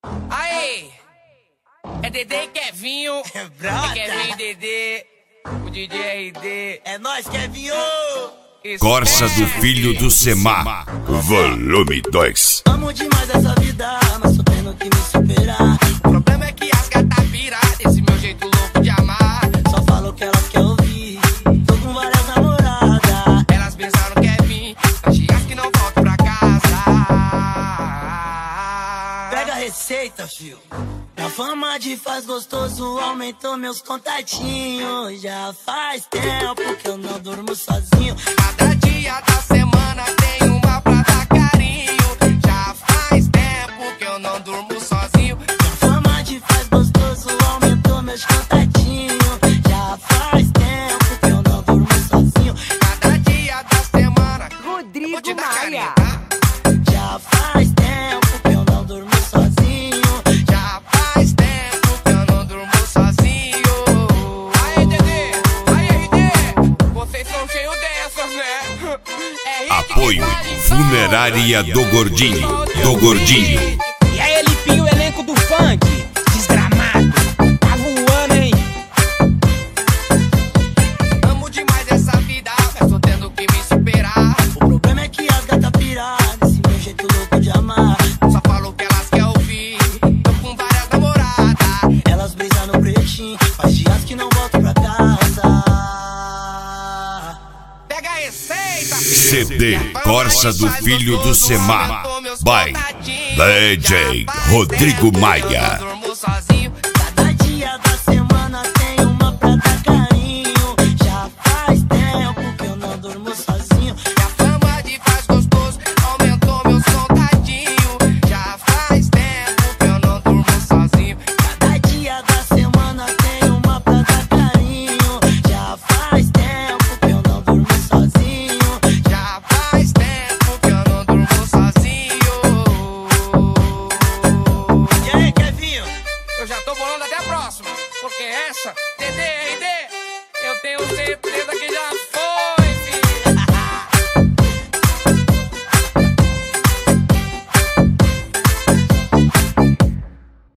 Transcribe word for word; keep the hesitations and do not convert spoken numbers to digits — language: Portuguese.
Aê! É Dedê e Kevinho. É brota. É Kevinho e Dedê. O D J R D. É nóis, Kevinho. Corsa do filho do Semar, volume dois. Amo demais essa vida, mas tô tendo que me superar. O problema é que as gatas viram desse meu jeito louco de amar. Só falo o que elas querem ouvir. Tô com várias namoradas. Elas pensaram que é vir, mas que não volto pra casa. Pega a receita, fio. Minha fama de faz gostoso aumentou meus contatinhos. Já faz tempo que eu não durmo sozinho. Cada dia da semana tem uma pra dar carinho. Já faz tempo que eu não durmo sozinho. Minha fama de faz gostoso aumentou meus contatinhos. Já faz tempo que eu não durmo sozinho. Cada dia da semana Rodrigo vou te dar carinho, Maia. tá? Já faz tempo que eu não durmo sozinho. Já faz tempo que eu não durmo sozinho. Aê, Dedê, aê, R D, vocês são cheios dessas, né? É hit Apoio que vale, Funerária do Gordinho, do Gordinho. E aí, Lipinho, o elenco do funk, desgramado, tá voando, hein? Amo demais essa vida, mas tô tendo que me superar. O problema é que as gatas piradas, esse meu jeito louco de amar. Só falo o que elas querem ouvir. Tô com várias namoradas. Elas brisam no pretinho, faz dias que não volto pra casa. Pega a receita, C filho. D Corsa do filho do Semar, by D J Rodrigo Maia. Durmo sozinho. Cada dia da semana tem uma pra dar carinho. Já faz tempo que eu não durmo sozinho. Minha fama de faz gostoso aumentou meus contatinhos. Já faz tempo que eu não durmo sozinho. Cada dia da semana tem uma pra dar carinho. Já faz tempo que eu não durmo sozinho. Já faz tempo que eu não durmo sozinho. E aí, Kevinho? Eu já tô bolando até a próxima, porque essa, D D R D, eu tenho certeza